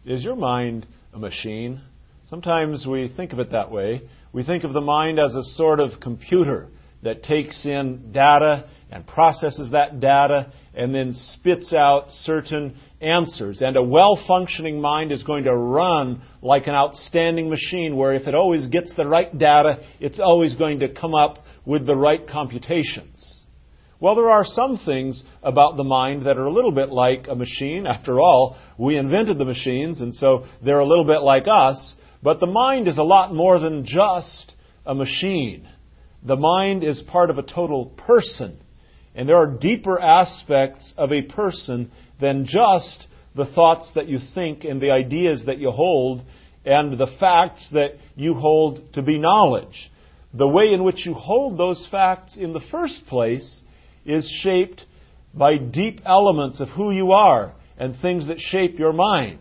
Is your mind a machine? Sometimes we think of it that way. We think of the mind as a sort of computer that takes in data and processes that data and then spits out certain answers. And a well-functioning mind is going to run like an outstanding machine where if it always gets the right data, it's always going to come up with the right computations. Well, there are some things about the mind that are a little bit like a machine. After all, we invented the machines, and so they're a little bit like us. But the mind is a lot more than just a machine. The mind is part of a total person. And there are deeper aspects of a person than just the thoughts that you think and the ideas that you hold and the facts that you hold to be knowledge. The way in which you hold those facts in the first place is shaped by deep elements of who you are and things that shape your mind.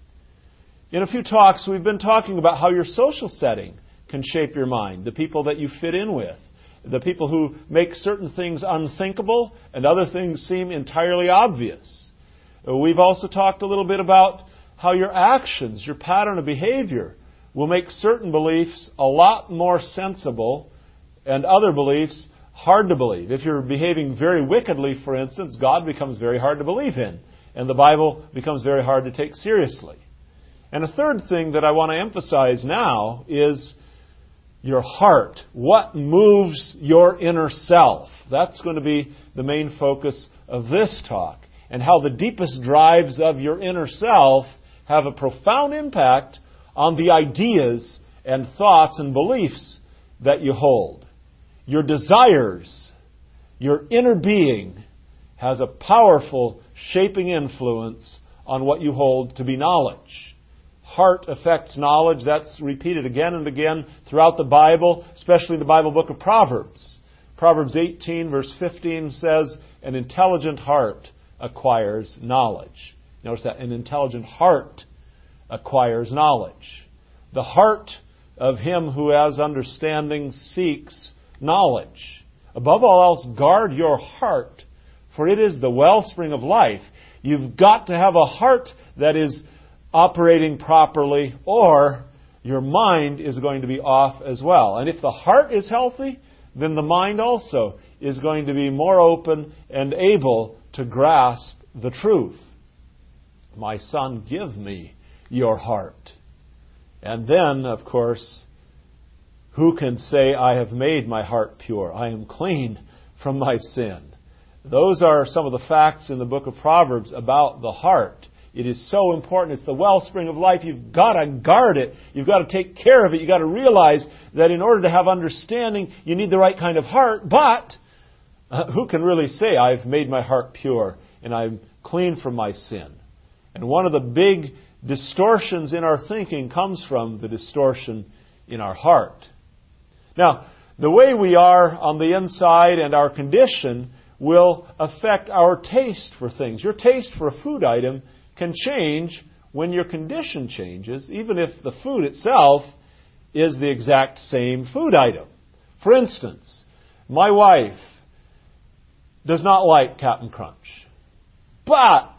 In a few talks, we've been talking about how your social setting can shape your mind, the people that you fit in with, the people who make certain things unthinkable and other things seem entirely obvious. We've also talked a little bit about how your actions, your pattern of behavior, will make certain beliefs a lot more sensible and other beliefs hard to believe. If you're behaving very wickedly, for instance, God becomes very hard to believe in, and the Bible becomes very hard to take seriously. And a third thing that I want to emphasize now is your heart. What moves your inner self? That's going to be the main focus of this talk, and how the deepest drives of your inner self have a profound impact on the ideas and thoughts and beliefs that you hold. Your desires, your inner being, has a powerful shaping influence on what you hold to be knowledge. Heart affects knowledge. That's repeated again and again throughout the Bible, especially the Bible book of Proverbs. Proverbs 18 verse 15 says, an intelligent heart acquires knowledge. Notice that, an intelligent heart acquires knowledge. The heart of him who has understanding seeks knowledge. Above all else, guard your heart, for it is the wellspring of life. You've got to have a heart that is operating properly, or your mind is going to be off as well. And if the heart is healthy, then the mind also is going to be more open and able to grasp the truth. My son, give me your heart. And then, of course, who can say, I have made my heart pure? I am clean from my sin. Those are some of the facts in the book of Proverbs about the heart. It is so important. It's the wellspring of life. You've got to guard it. You've got to take care of it. You've got to realize that in order to have understanding, you need the right kind of heart. But who can really say, I've made my heart pure and I'm clean from my sin? And one of the big distortions in our thinking comes from the distortion in our heart. Now, the way we are on the inside and our condition will affect our taste for things. Your taste for a food item can change when your condition changes, even if the food itself is the exact same food item. For instance, my wife does not like Captain Crunch. But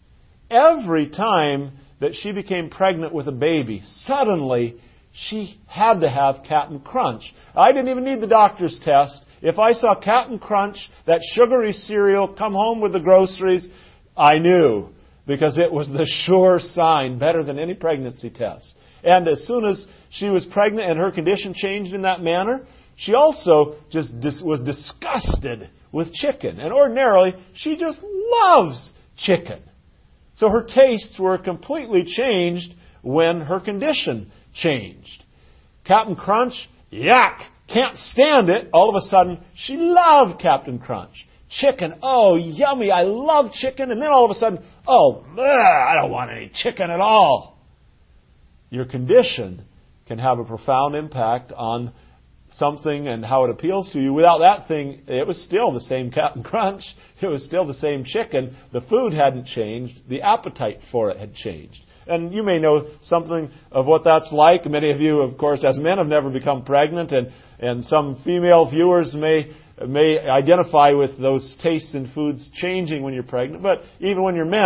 every time that she became pregnant with a baby, suddenly she had to have Captain Crunch. I didn't even need the doctor's test. If I saw Captain Crunch, that sugary cereal, come home with the groceries, I knew, because it was the sure sign, better than any pregnancy test. And as soon as she was pregnant and her condition changed in that manner, she also just was disgusted with chicken. And ordinarily, she just loves chicken. So her tastes were completely changed when her condition changed. Captain Crunch, yuck, can't stand it. All of a sudden, she loved Captain Crunch. Chicken, oh, yummy, I love chicken. And then all of a sudden, oh, I don't want any chicken at all. Your condition can have a profound impact on something and how it appeals to you. Without that thing, it was still the same Captain Crunch. It was still the same chicken. The food hadn't changed. The appetite for it had changed. And you may know something of what that's like. Many of you, of course, as men have never become pregnant, and some female viewers may identify with those tastes in foods changing when you're pregnant. But even when you're men,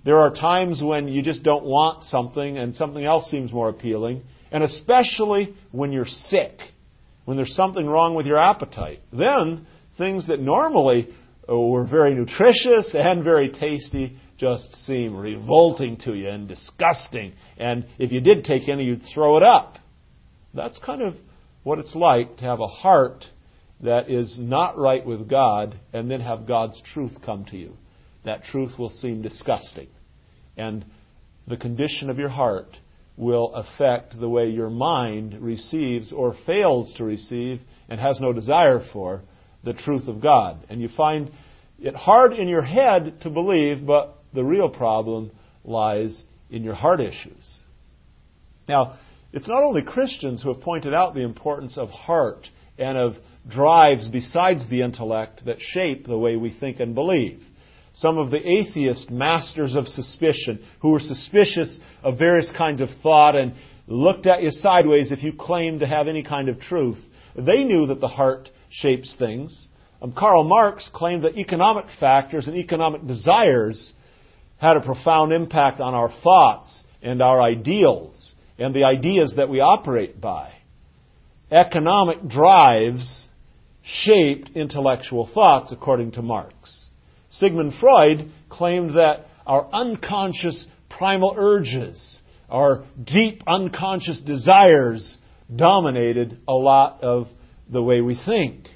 There are times when you just don't want something and something else seems more appealing. And especially when you're sick, when there's something wrong with your appetite. Then things that normally were very nutritious and very tasty just seem revolting to you and disgusting. And if you did take any, you'd throw it up. That's kind of what it's like to have a heart that is not right with God and then have God's truth come to you. That truth will seem disgusting. And the condition of your heart will affect the way your mind receives or fails to receive and has no desire for the truth of God. And you find it hard in your head to believe, but the real problem lies in your heart issues. Now, it's not only Christians who have pointed out the importance of heart and of drives besides the intellect that shape the way we think and believe. Some of the atheist masters of suspicion who were suspicious of various kinds of thought and looked at you sideways if you claimed to have any kind of truth, they knew that the heart shapes things. Karl Marx claimed that economic factors and economic desires had a profound impact on our thoughts and our ideals and the ideas that we operate by. Economic drives shaped intellectual thoughts, according to Marx. Sigmund Freud claimed that our unconscious primal urges, our deep unconscious desires, dominated a lot of the way we think.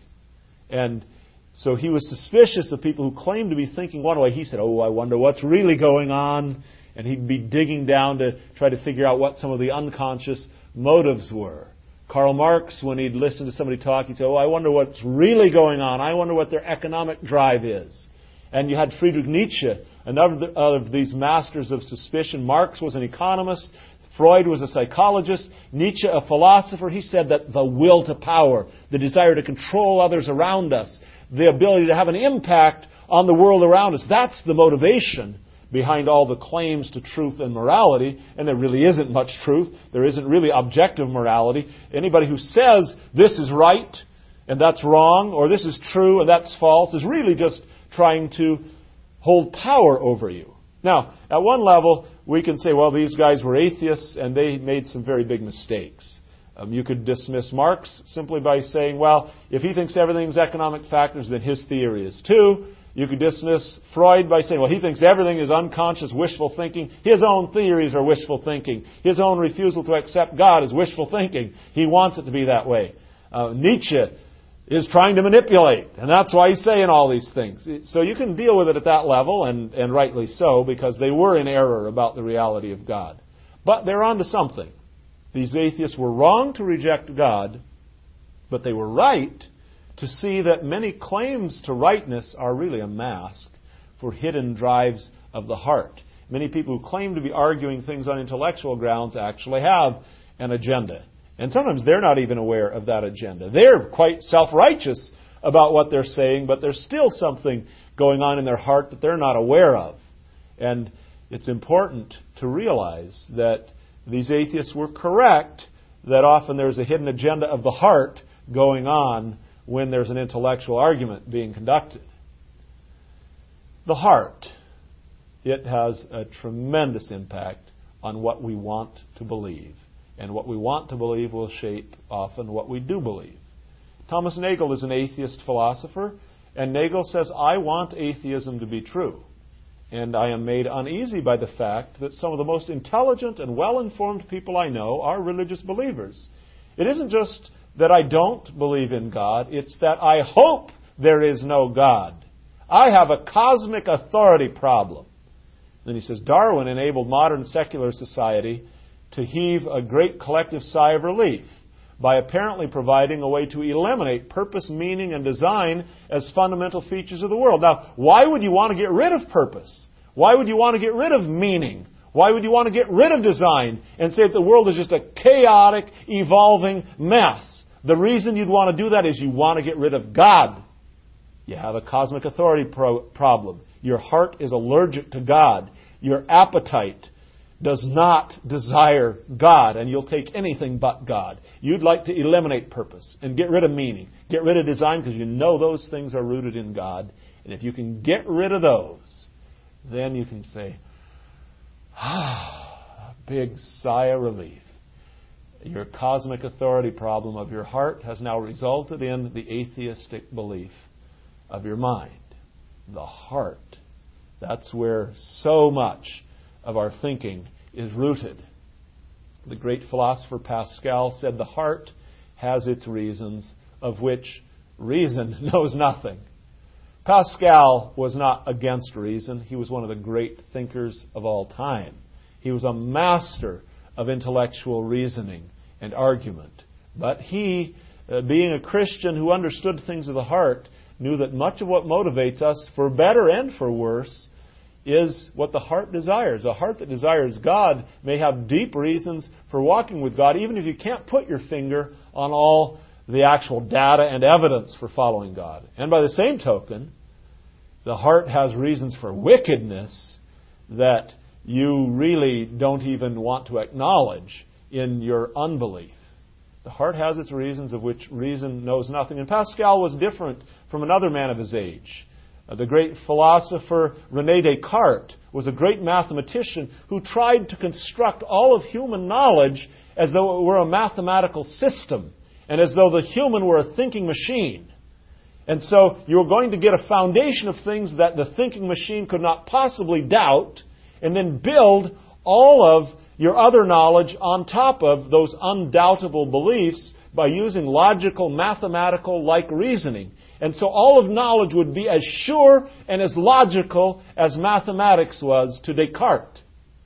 And so he was suspicious of people who claimed to be thinking one way. He said, I wonder what's really going on. And he'd be digging down to try to figure out what some of the unconscious motives were. Karl Marx, when he'd listen to somebody talk, he'd say, I wonder what's really going on. I wonder what their economic drive is. And you had Friedrich Nietzsche, another of these masters of suspicion. Marx was an economist. Freud was a psychologist. Nietzsche, a philosopher. He said that the will to power, the desire to control others around us, the ability to have an impact on the world around us, that's the motivation behind all the claims to truth and morality. And there really isn't much truth. There isn't really objective morality. Anybody who says this is right and that's wrong, or this is true and that's false, is really just trying to hold power over you. Now, at one level, we can say, these guys were atheists and they made some very big mistakes. You could dismiss Marx simply by saying, if he thinks everything's economic factors, then his theory is too. You could dismiss Freud by saying, he thinks everything is unconscious, wishful thinking. His own theories are wishful thinking. His own refusal to accept God is wishful thinking. He wants it to be that way. Nietzsche is trying to manipulate, and that's why he's saying all these things. So you can deal with it at that level, and rightly so, because they were in error about the reality of God. But they're onto something. These atheists were wrong to reject God, but they were right to see that many claims to rightness are really a mask for hidden drives of the heart. Many people who claim to be arguing things on intellectual grounds actually have an agenda. And sometimes they're not even aware of that agenda. They're quite self-righteous about what they're saying, but there's still something going on in their heart that they're not aware of. And it's important to realize that these atheists were correct, that often there's a hidden agenda of the heart going on when there's an intellectual argument being conducted. The heart, it has a tremendous impact on what we want to believe. And what we want to believe will shape often what we do believe. Thomas Nagel is an atheist philosopher, and Nagel says, I want atheism to be true. And I am made uneasy by the fact that some of the most intelligent and well-informed people I know are religious believers. It isn't just that I don't believe in God, it's that I hope there is no God. I have a cosmic authority problem. Then he says, Darwin enabled modern secular society to heave a great collective sigh of relief by apparently providing a way to eliminate purpose, meaning, and design as fundamental features of the world. Now, why would you want to get rid of purpose? Why would you want to get rid of meaning? Why would you want to get rid of design and say that the world is just a chaotic, evolving mess? The reason you'd want to do that is you want to get rid of God. You have a cosmic authority problem. Your heart is allergic to God. Your appetite does not desire God, and you'll take anything but God. You'd like to eliminate purpose and get rid of meaning, get rid of design, because you know those things are rooted in God. And if you can get rid of those, then you can say, A big sigh of relief. Your cosmic authority problem of your heart has now resulted in the atheistic belief of your mind. The heart. That's where so much of our thinking is rooted. The great philosopher Pascal said the heart has its reasons of which reason knows nothing. Pascal was not against reason. He was one of the great thinkers of all time. He was a master of intellectual reasoning and argument. But he, being a Christian who understood things of the heart, knew that much of what motivates us, for better and for worse, is what the heart desires. A heart that desires God may have deep reasons for walking with God, even if you can't put your finger on all the actual data and evidence for following God. And by the same token, the heart has reasons for wickedness that you really don't even want to acknowledge in your unbelief. The heart has its reasons of which reason knows nothing. And Pascal was different from another man of his age. The great philosopher René Descartes was a great mathematician who tried to construct all of human knowledge as though it were a mathematical system and as though the human were a thinking machine. And so you're going to get a foundation of things that the thinking machine could not possibly doubt, and then build all of your other knowledge on top of those undoubtable beliefs by using logical, mathematical-like reasoning. And so all of knowledge would be as sure and as logical as mathematics was to Descartes.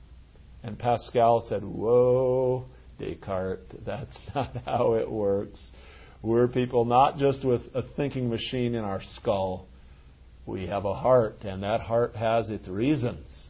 And Pascal said, "Whoa, Descartes, that's not how it works. We're people not just with a thinking machine in our skull. We have a heart, and that heart has its reasons."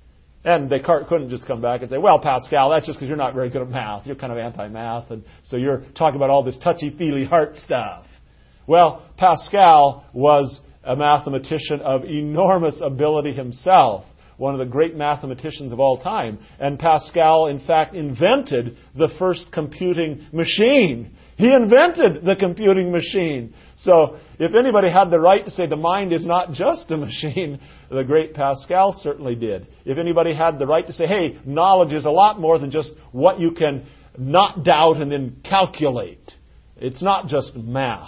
And Descartes couldn't just come back and say, "Well, Pascal, that's just because you're not very good at math. You're kind of anti-math, and so you're talking about all this touchy-feely heart stuff." Well, Pascal was a mathematician of enormous ability himself, one of the great mathematicians of all time. And Pascal, in fact, invented the first computing machine. He invented the computing machine. So if anybody had the right to say the mind is not just a machine, the great Pascal certainly did. If anybody had the right to say, hey, knowledge is a lot more than just what you can not doubt and then calculate. It's not just math.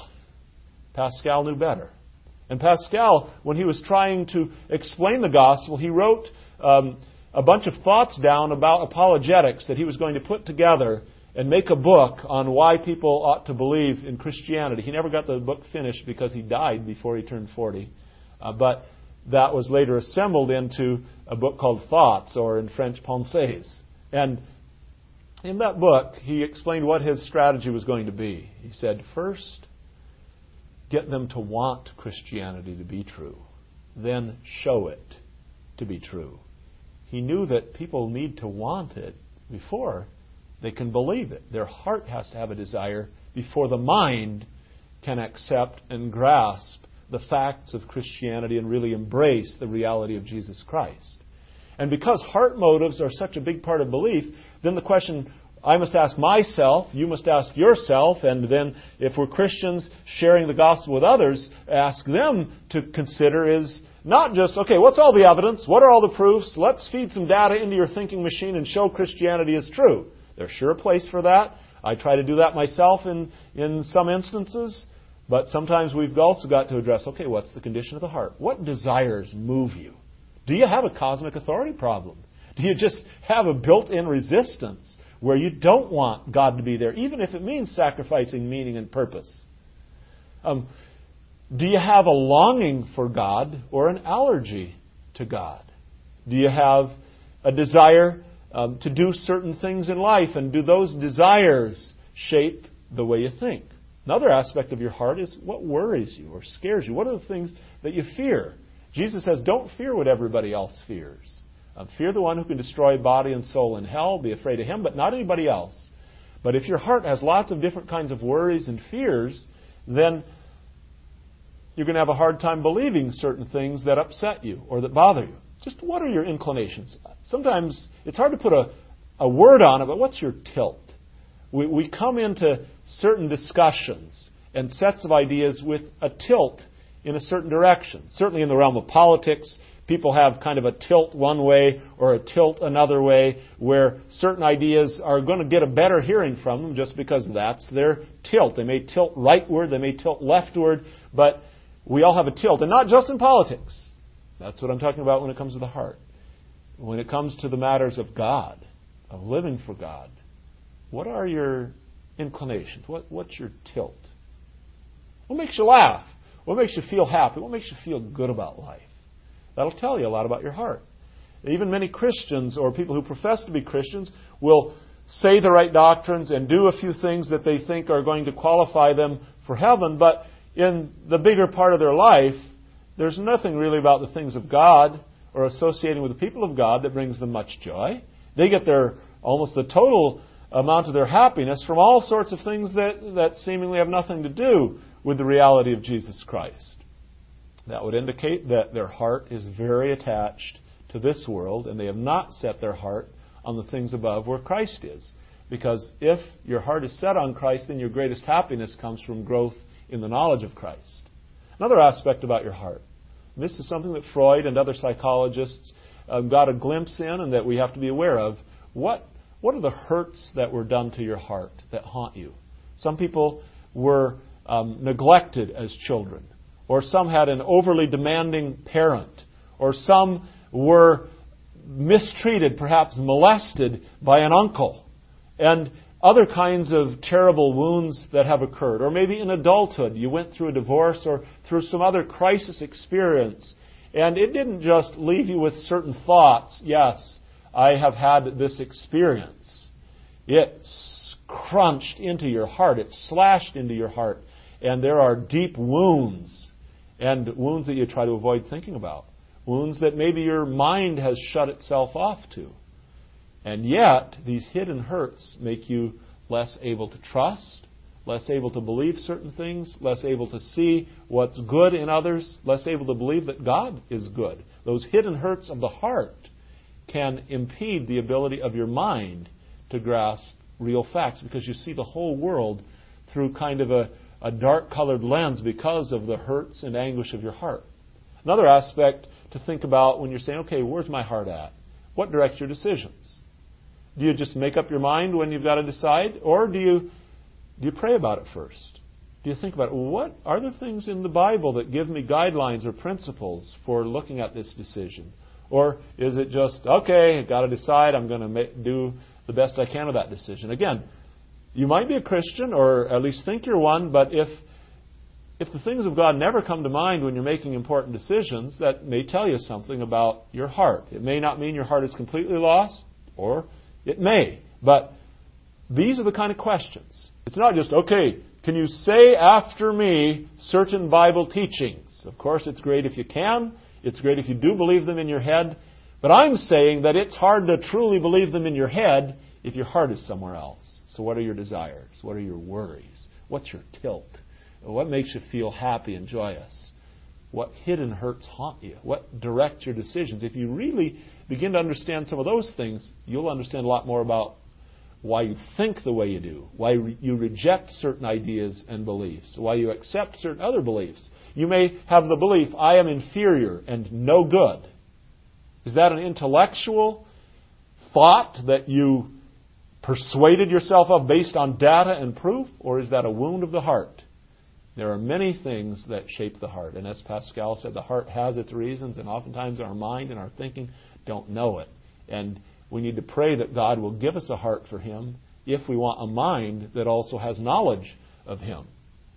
Pascal knew better. And Pascal, when he was trying to explain the gospel, he wrote a bunch of thoughts down about apologetics that he was going to put together and make a book on why people ought to believe in Christianity. He never got the book finished because he died before he turned 40. But that was later assembled into a book called Thoughts, or in French, Pensées. And in that book, he explained what his strategy was going to be. He said, first, get them to want Christianity to be true. Then show it to be true. He knew that people need to want it before they can believe it. Their heart has to have a desire before the mind can accept and grasp the facts of Christianity and really embrace the reality of Jesus Christ. And because heart motives are such a big part of belief, then the question I must ask myself, you must ask yourself, and then if we're Christians sharing the gospel with others, ask them to consider is not just, okay, what's all the evidence? What are all the proofs? Let's feed some data into your thinking machine and show Christianity is true. There's sure a place for that. I try to do that myself in some instances. But sometimes we've also got to address, okay, what's the condition of the heart? What desires move you? Do you have a cosmic authority problem? Do you just have a built-in resistance where you don't want God to be there, even if it means sacrificing meaning and purpose? Do you have a longing for God or an allergy to God? Do you have a desire to do certain things in life, and do those desires shape the way you think? Another aspect of your heart is what worries you or scares you. What are the things that you fear? Jesus says, don't fear what everybody else fears. Fear the one who can destroy body and soul in hell. Be afraid of him, but not anybody else. But if your heart has lots of different kinds of worries and fears, then you're going to have a hard time believing certain things that upset you or that bother you. Just what are your inclinations? Sometimes it's hard to put a word on it, but what's your tilt? We come into certain discussions and sets of ideas with a tilt in a certain direction. Certainly in the realm of politics, people have kind of a tilt one way or a tilt another way, where certain ideas are going to get a better hearing from them just because that's their tilt. They may tilt rightward, they may tilt leftward, but we all have a tilt. And not just in politics. That's what I'm talking about when it comes to the heart. When it comes to the matters of God, of living for God, what are your inclinations? What's your tilt? What makes you laugh? What makes you feel happy? What makes you feel good about life? That'll tell you a lot about your heart. Even many Christians or people who profess to be Christians will say the right doctrines and do a few things that they think are going to qualify them for heaven, but in the bigger part of their life, there's nothing really about the things of God or associating with the people of God that brings them much joy. They get almost the total amount of their happiness from all sorts of things that seemingly have nothing to do with the reality of Jesus Christ. That would indicate that their heart is very attached to this world, and they have not set their heart on the things above where Christ is. Because if your heart is set on Christ, then your greatest happiness comes from growth in the knowledge of Christ. Another aspect about your heart. This is something that Freud and other psychologists got a glimpse in and that we have to be aware of. What are the hurts that were done to your heart that haunt you? Some people were neglected as children, or some had an overly demanding parent, or some were mistreated, perhaps molested by an uncle, and other kinds of terrible wounds that have occurred. Or maybe in adulthood you went through a divorce or through some other crisis experience, and it didn't just leave you with certain thoughts, yes, I have had this experience. It crunched into your heart, it slashed into your heart, and there are deep wounds, and wounds that you try to avoid thinking about. Wounds that maybe your mind has shut itself off to. And yet, these hidden hurts make you less able to trust, less able to believe certain things, less able to see what's good in others, less able to believe that God is good. Those hidden hurts of the heart can impede the ability of your mind to grasp real facts, because you see the whole world through kind of a dark-colored lens because of the hurts and anguish of your heart. Another aspect to think about when you're saying, okay, where's my heart at? What directs your decisions? Do you just make up your mind when you've got to decide? Or do you pray about it first? Do you think about, what are the things in the Bible that give me guidelines or principles for looking at this decision? Or is it just, okay, I've got to decide, I'm going to do the best I can with that decision? Again, you might be a Christian, or at least think you're one, but if the things of God never come to mind when you're making important decisions, that may tell you something about your heart. It may not mean your heart is completely lost, or it may. But these are the kind of questions. It's not just, okay, can you say after me certain Bible teachings? Of course, it's great if you can. It's great if you do believe them in your head. But I'm saying that it's hard to truly believe them in your head if your heart is somewhere else. So what are your desires? What are your worries? What's your tilt? What makes you feel happy and joyous? What hidden hurts haunt you? What directs your decisions? If you really begin to understand some of those things, you'll understand a lot more about why you think the way you do, why you reject certain ideas and beliefs, why you accept certain other beliefs. You may have the belief, I am inferior and no good. Is that an intellectual thought that you persuaded yourself of based on data and proof, or is that a wound of the heart? There are many things that shape the heart. And as Pascal said, the heart has its reasons, and oftentimes our mind and our thinking don't know it. And we need to pray that God will give us a heart for Him if we want a mind that also has knowledge of Him.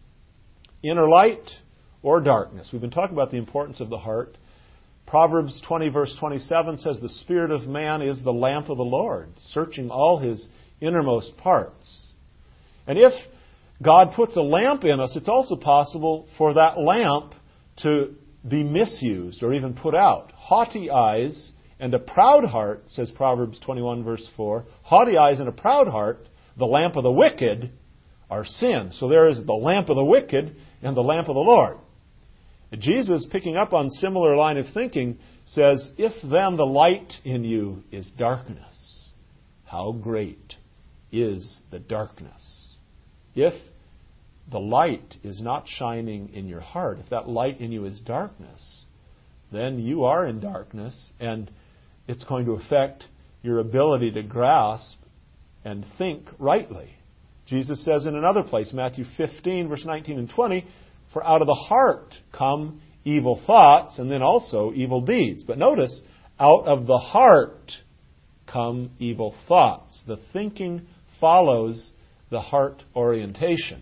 Inner light or darkness. We've been talking about the importance of the heart. Proverbs 20 verse 27 says, the spirit of man is the lamp of the Lord, searching all his innermost parts. And if God puts a lamp in us, it's also possible for that lamp to be misused or even put out. Haughty eyes and a proud heart, says Proverbs 21 verse 4, haughty eyes and a proud heart, the lamp of the wicked, are sin. So there is the lamp of the wicked and the lamp of the Lord. Jesus, picking up on similar line of thinking, says, if then the light in you is darkness, how great is the darkness? If the light is not shining in your heart, if that light in you is darkness, then you are in darkness, and it's going to affect your ability to grasp and think rightly. Jesus says in another place, Matthew 15, verse 19 and 20, "For out of the heart come evil thoughts, and then also evil deeds." But notice, out of the heart come evil thoughts. The thinking follows the heart orientation.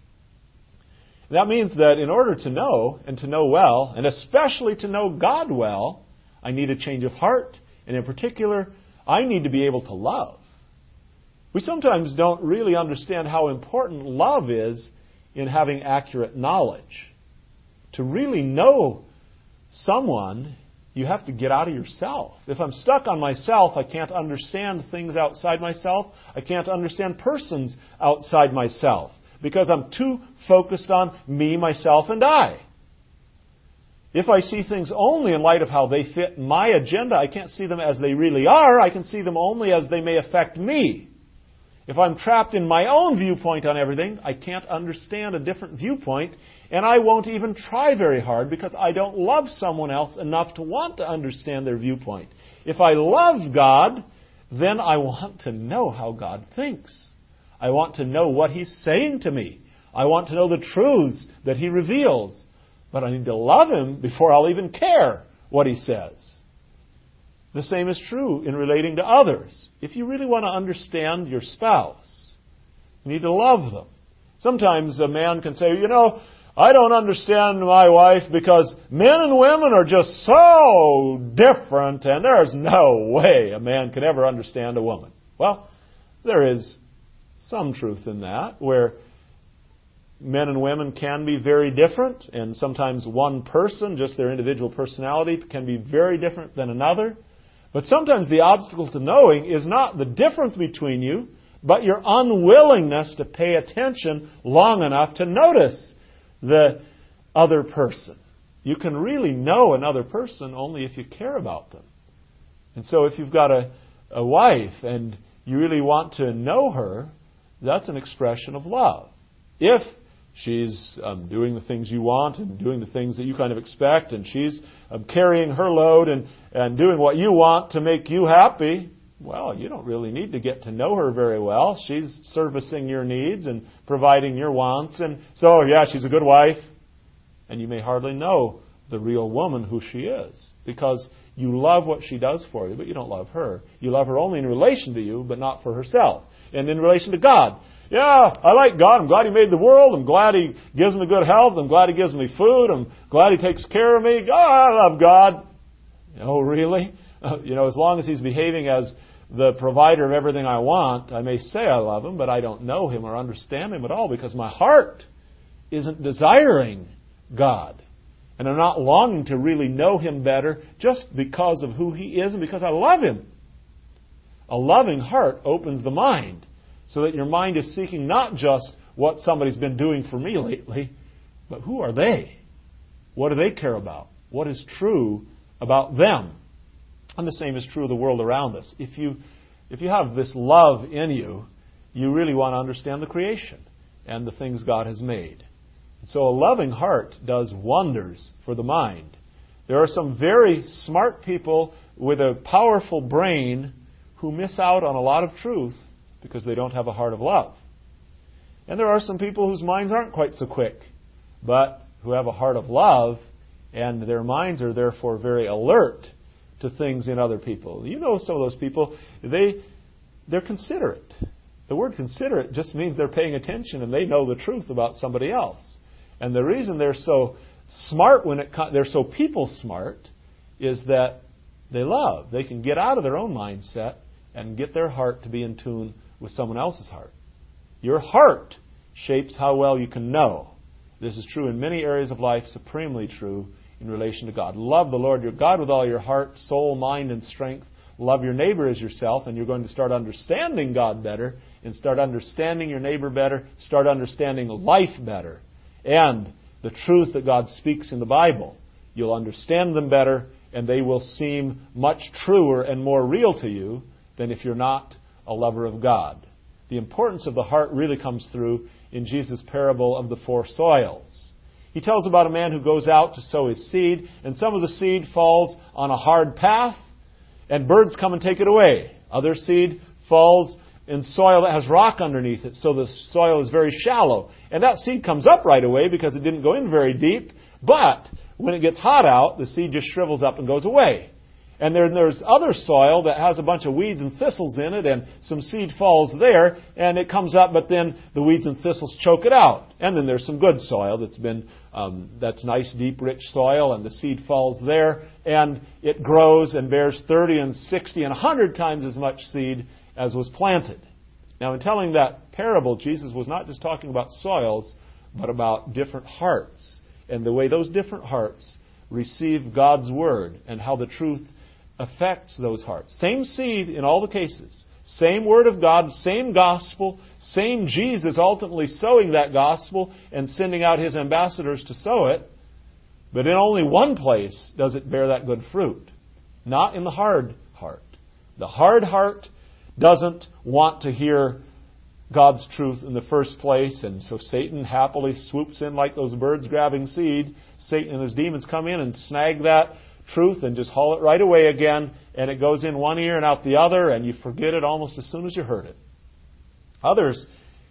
That means that in order to know, and to know well, and especially to know God well, I need a change of heart, and in particular, I need to be able to love. We sometimes don't really understand how important love is in having accurate knowledge. To really know someone, you have to get out of yourself. If I'm stuck on myself, I can't understand things outside myself. I can't understand persons outside myself because I'm too focused on me, myself, and I. If I see things only in light of how they fit my agenda, I can't see them as they really are. I can see them only as they may affect me. If I'm trapped in my own viewpoint on everything, I can't understand a different viewpoint, and I won't even try very hard because I don't love someone else enough to want to understand their viewpoint. If I love God, then I want to know how God thinks. I want to know what He's saying to me. I want to know the truths that He reveals. But I need to love Him before I'll even care what He says. The same is true in relating to others. If you really want to understand your spouse, you need to love them. Sometimes a man can say, I don't understand my wife because men and women are just so different and there's no way a man can ever understand a woman. Well, there is some truth in that, where men and women can be very different, and sometimes one person, just their individual personality, can be very different than another. But sometimes the obstacle to knowing is not the difference between you, but your unwillingness to pay attention long enough to notice the other person. You can really know another person only if you care about them. And so if you've got a wife and you really want to know her, that's an expression of love. If she's doing the things you want and doing the things that you kind of expect, and she's carrying her load and doing what you want to make you happy, well, you don't really need to get to know her very well. She's servicing your needs and providing your wants, and so, yeah, she's a good wife. And you may hardly know the real woman who she is, because you love what she does for you, but you don't love her. You love her only in relation to you, but not for herself. And in relation to God, yeah, I like God. I'm glad He made the world. I'm glad He gives me good health. I'm glad He gives me food. I'm glad He takes care of me. I love God. Oh, really? As long as He's behaving as the provider of everything I want, I may say I love Him, but I don't know Him or understand Him at all because my heart isn't desiring God. And I'm not longing to really know Him better just because of who He is and because I love Him. A loving heart opens the mind so that your mind is seeking not just what somebody's been doing for me lately, but who are they? What do they care about? What is true about them? And the same is true of the world around us. If you have this love in you, you really want to understand the creation and the things God has made. So a loving heart does wonders for the mind. There are some very smart people with a powerful brain who miss out on a lot of truth because they don't have a heart of love. And there are some people whose minds aren't quite so quick, but who have a heart of love, and their minds are therefore very alert to things in other people. You know some of those people, they're considerate. The word considerate just means they're paying attention and they know the truth about somebody else. And the reason they're so smart they're so people smart is that they love. They can get out of their own mindset and get their heart to be in tune with someone else's heart. Your heart shapes how well you can know. This is true in many areas of life, supremely true in relation to God. Love the Lord your God with all your heart, soul, mind, and strength. Love your neighbor as yourself, and you're going to start understanding God better, and start understanding your neighbor better, start understanding life better, and the truths that God speaks in the Bible. You'll understand them better, and they will seem much truer and more real to you than if you're not a lover of God. The importance of the heart really comes through in Jesus' parable of the 4 soils. He tells about a man who goes out to sow his seed, and some of the seed falls on a hard path, and birds come and take it away. Other seed falls in soil that has rock underneath it, so the soil is very shallow. And that seed comes up right away because it didn't go in very deep, but when it gets hot out, the seed just shrivels up and goes away. And then there's other soil that has a bunch of weeds and thistles in it, and some seed falls there, and it comes up, but then the weeds and thistles choke it out. And then there's some good soil that's nice, deep, rich soil, and the seed falls there, and it grows and bears 30 and 60 and 100 times as much seed as was planted. Now, in telling that parable, Jesus was not just talking about soils, but about different hearts, and the way those different hearts receive God's Word, and how the truth affects those hearts. Same seed in all the cases. Same Word of God, same gospel, same Jesus ultimately sowing that gospel and sending out His ambassadors to sow it. But in only one place does it bear that good fruit. Not in the hard heart. The hard heart doesn't want to hear God's truth in the first place, and so Satan happily swoops in like those birds grabbing seed. Satan and his demons come in and snag that truth and just haul it right away again, and it goes in one ear and out the other, and you forget it almost as soon as you heard it. Others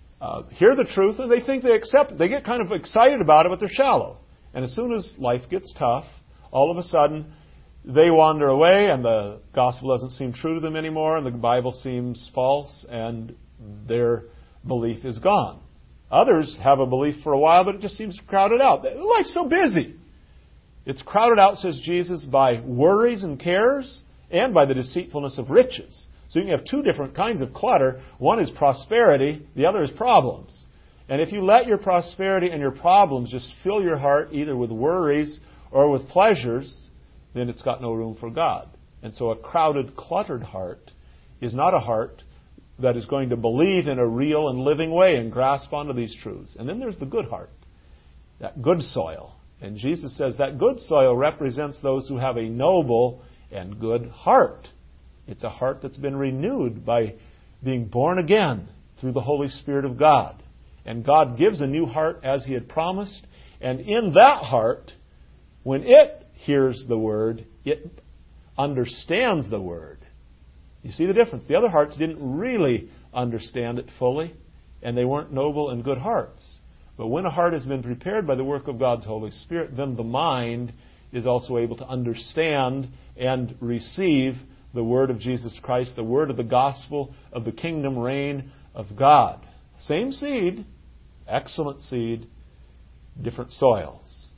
hear the truth and they think they accept it. They get kind of excited about it, but they're shallow. And as soon as life gets tough, all of a sudden they wander away, and the gospel doesn't seem true to them anymore, and the Bible seems false, and their belief is gone. Others have a belief for a while, but it just seems crowded out. Life's so busy. It's crowded out, says Jesus, by worries and cares and by the deceitfulness of riches. So you can have two different kinds of clutter. One is prosperity, the other is problems. And if you let your prosperity and your problems just fill your heart either with worries or with pleasures, then it's got no room for God. And so a crowded, cluttered heart is not a heart that is going to believe in a real and living way and grasp onto these truths. And then there's the good heart, that good soil. And Jesus says that good soil represents those who have a noble and good heart. It's a heart that's been renewed by being born again through the Holy Spirit of God. And God gives a new heart as He had promised. And in that heart, when it hears the Word, it understands the Word. You see the difference? The other hearts didn't really understand it fully, and they weren't noble and good hearts. But when a heart has been prepared by the work of God's Holy Spirit, then the mind is also able to understand and receive the Word of Jesus Christ, the Word of the gospel of the kingdom reign of God. Same seed, excellent seed, different soils.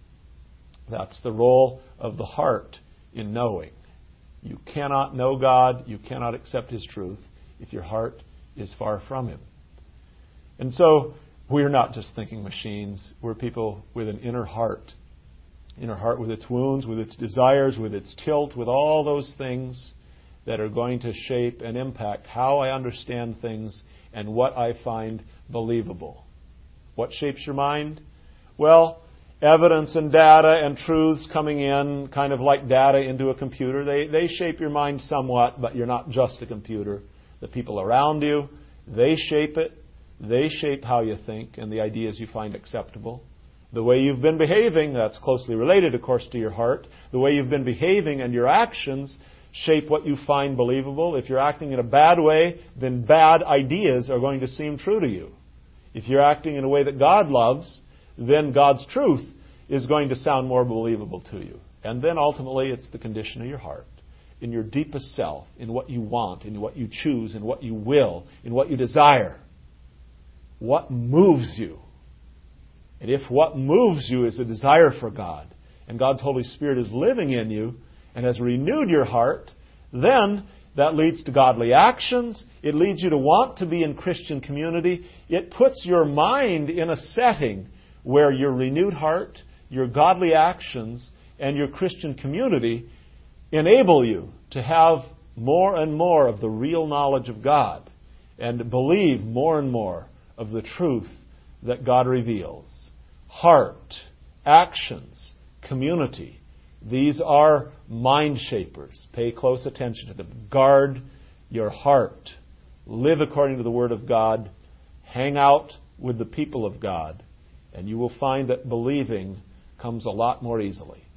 That's the role of the heart in knowing. You cannot know God, you cannot accept His truth if your heart is far from Him. And so, we're not just thinking machines. We're people with an inner heart with its wounds, with its desires, with its tilt, with all those things that are going to shape and impact how I understand things and what I find believable. What shapes your mind? Well, evidence and data and truths coming in, kind of like data into a computer. They shape your mind somewhat, but you're not just a computer. The people around you, they shape it. They shape how you think and the ideas you find acceptable. The way you've been behaving, that's closely related, of course, to your heart. The way you've been behaving and your actions shape what you find believable. If you're acting in a bad way, then bad ideas are going to seem true to you. If you're acting in a way that God loves, then God's truth is going to sound more believable to you. And then ultimately, it's the condition of your heart, in your deepest self, in what you want, in what you choose, in what you will, in what you desire. What moves you? And if what moves you is a desire for God, and God's Holy Spirit is living in you and has renewed your heart, then that leads to godly actions. It leads you to want to be in Christian community. It puts your mind in a setting where your renewed heart, your godly actions, and your Christian community enable you to have more and more of the real knowledge of God and believe more and more of the truth that God reveals. Heart, actions, community. These are mind shapers. Pay close attention to them. Guard your heart. Live according to the Word of God. Hang out with the people of God. And you will find that believing comes a lot more easily.